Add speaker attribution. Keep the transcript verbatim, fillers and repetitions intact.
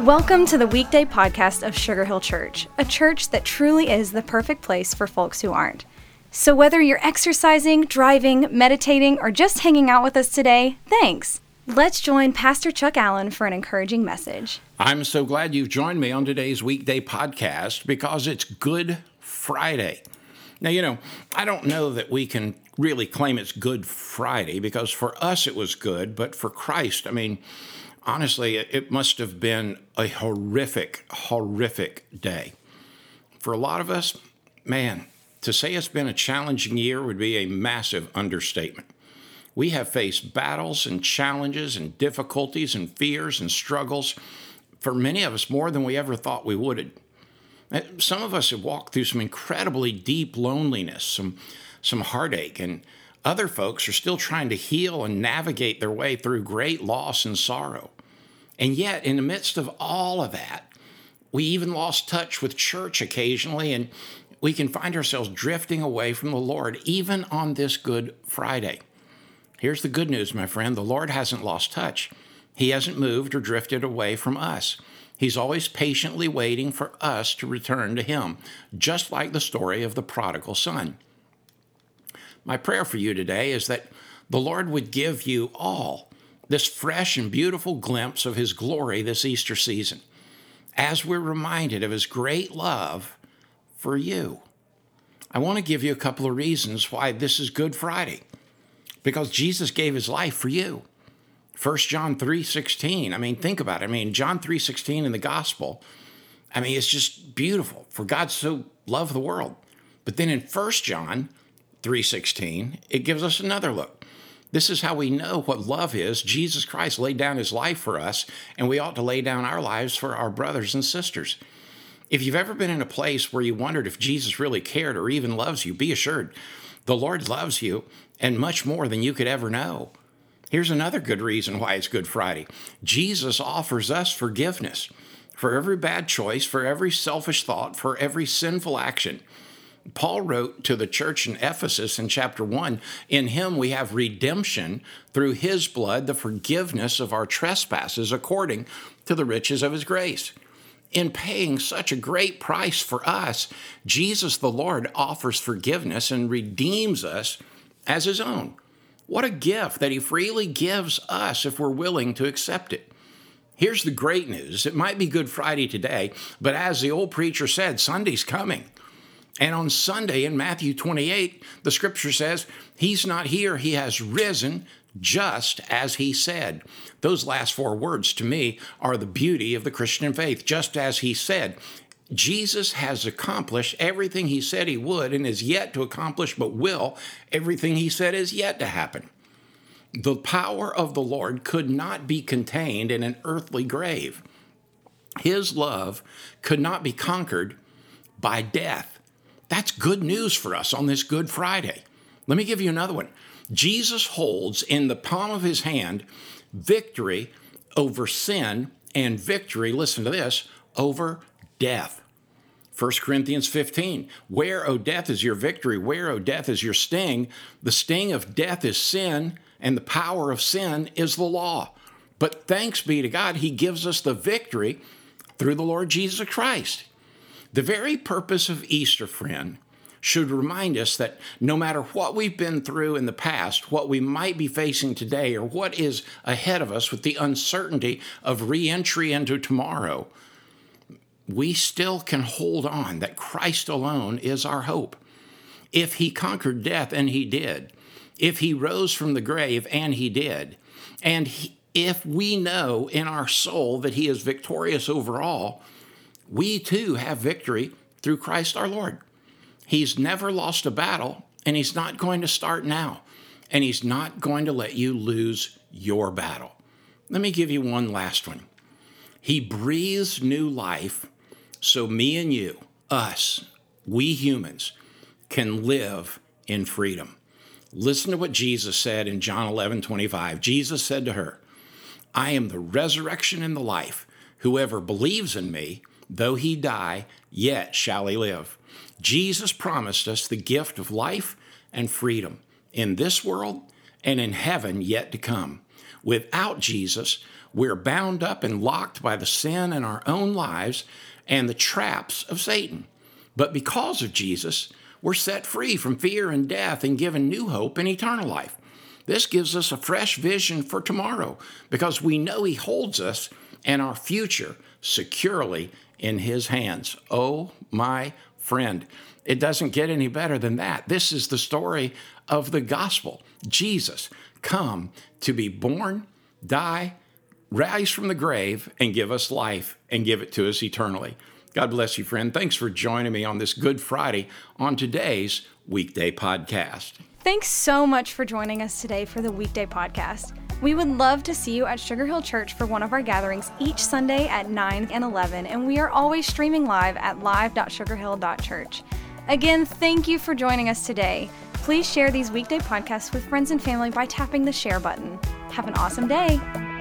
Speaker 1: Welcome to the weekday podcast of Sugar Hill Church, a church that truly is the perfect place for folks who aren't. So whether you're exercising, driving, meditating, or just hanging out with us today, thanks. Let's join Pastor Chuck Allen for an encouraging message.
Speaker 2: I'm so glad you've joined me on today's weekday podcast because it's Good Friday. Now, you know, I don't know that we can really claim it's Good Friday because for us it was good, but for Christ, I mean, honestly, it must have been a horrific, horrific day. For a lot of us, man, to say it's been a challenging year would be a massive understatement. We have faced battles and challenges and difficulties and fears and struggles, for many of us more than we ever thought we would. Some of us have walked through some incredibly deep loneliness, some, some heartache, and other folks are still trying to heal and navigate their way through great loss and sorrow. And yet, in the midst of all of that, we even lost touch with church occasionally, and we can find ourselves drifting away from the Lord, even on this Good Friday. Here's the good news, my friend. The Lord hasn't lost touch. He hasn't moved or drifted away from us. He's always patiently waiting for us to return to Him, just like the story of the prodigal son. My prayer for you today is that the Lord would give you all this fresh and beautiful glimpse of His glory this Easter season, as we're reminded of His great love for you. I want to give you a couple of reasons why this is Good Friday, because Jesus gave His life for you. First John three sixteen, I mean, think about it. I mean, John three sixteen in the gospel, I mean, it's just beautiful. For God so loved the world. But then in First John three sixteen, it gives us another look. This is how we know what love is. Jesus Christ laid down His life for us, and we ought to lay down our lives for our brothers and sisters. If you've ever been in a place where you wondered if Jesus really cared or even loves you, be assured the Lord loves you, and much more than you could ever know. Here's another good reason why it's Good Friday. Jesus offers us forgiveness for every bad choice, for every selfish thought, for every sinful action. Paul wrote to the church in Ephesus in chapter one, in Him we have redemption through His blood, the forgiveness of our trespasses according to the riches of His grace. In paying such a great price for us, Jesus the Lord offers forgiveness and redeems us as His own. What a gift that He freely gives us if we're willing to accept it. Here's the great news. It might be Good Friday today, but as the old preacher said, Sunday's coming. And on Sunday in Matthew twenty-eight, the scripture says, He's not here, He has risen just as He said. Those last four words to me are the beauty of the Christian faith, just as He said. Jesus has accomplished everything He said He would and is yet to accomplish, but will everything He said is yet to happen. The power of the Lord could not be contained in an earthly grave. His love could not be conquered by death. That's good news for us on this Good Friday. Let me give you another one. Jesus holds in the palm of His hand victory over sin and victory, listen to this, over death. First Corinthians fifteen, where, O death, is your victory? Where, O death, is your sting? The sting of death is sin, and the power of sin is the law. But thanks be to God, He gives us the victory through the Lord Jesus Christ. The very purpose of Easter, friend, should remind us that no matter what we've been through in the past, what we might be facing today, or what is ahead of us with the uncertainty of re-entry into tomorrow, we still can hold on that Christ alone is our hope. If He conquered death, and He did, if He rose from the grave, and He did, and he, if we know in our soul that He is victorious over all, we too have victory through Christ our Lord. He's never lost a battle, and He's not going to start now, and He's not going to let you lose your battle. Let me give you one last one. He breathes new life so me and you, us, we humans, can live in freedom. Listen to what Jesus said in John eleven twenty-five. Jesus said to her, I am the resurrection and the life. Whoever believes in me, though he die, yet shall he live. Jesus promised us the gift of life and freedom in this world and in heaven yet to come. Without Jesus, we're bound up and locked by the sin in our own lives and the traps of Satan. But because of Jesus, we're set free from fear and death and given new hope and eternal life. This gives us a fresh vision for tomorrow because we know He holds us and our future securely in His hands. Oh, my friend, it doesn't get any better than that. This is the story of the gospel. Jesus come to be born, die, rise from the grave, and give us life and give it to us eternally. God bless you, friend. Thanks for joining me on this Good Friday on today's Weekday Podcast.
Speaker 1: Thanks so much for joining us today for the Weekday Podcast. We would love to see you at Sugar Hill Church for one of our gatherings each Sunday at nine and eleven, and we are always streaming live at live dot sugar hill dot church. Again, thank you for joining us today. Please share these weekday podcasts with friends and family by tapping the share button. Have an awesome day.